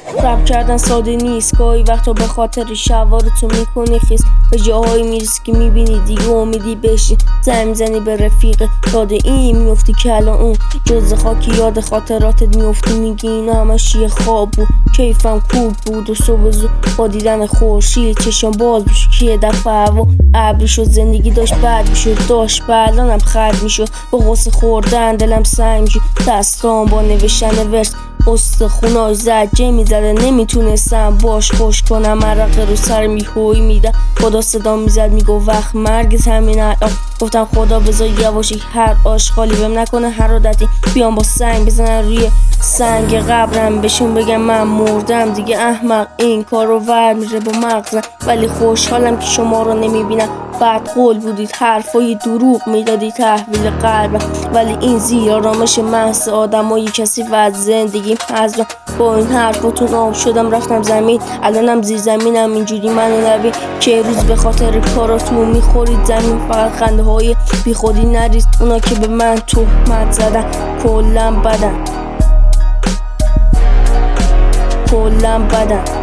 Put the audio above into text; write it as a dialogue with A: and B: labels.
A: رب کردن ساده نیست، گاهی وقتا به خاطر شوارتو میکنی خیس. به جاهایی میرسی که میبینی دیگه امیدی بشی، زنگ میزنی به رفیق یاد این میفتی که الان اون جز خاکی یاد خاطراتت میفتی. میگی این همش یه خواب بود، کیفم خوب بود و صبح زود با دیدن خورشید چشم باز میشد که یه دفعه هوا ابری شد. زندگی داشت بد میشد، داشت بعدانم خرد میشد. با غصه خوردن دلم سنگ میشد، دستام با نوشتن ورس استخوناش زجه میزده. نمیتونستم باش خوش کنم، عرق رو سر میهوی میدم. خدا صدا میزد میگو وقت مرگت همین الان. گفتم خدا بذار یواشی هر آشغالی بهم نکنه هر عادتی. بیام با سنگ بزنن روی سنگ قبرم، بهشون بگم من مردم دیگه. احمق این کارو ور میره با مغزم، ولی خوشحالم که شما رو نمیبینم. بعد قول بودید حرفای دروغ میدادی تحویل قلبم، ولی این زیر آرامش محض آدمای کسی و از زندگی حزم. با این حرفاتون آب شدم رفتم زمین، الانم زیر زمینم. اینجوری من نبین که روز به خاطر کاراتون میخورید زمین. فقط خنده های بی خودی نریز، اونا که به من تهمت زدن کلم بدن، کلم بدن.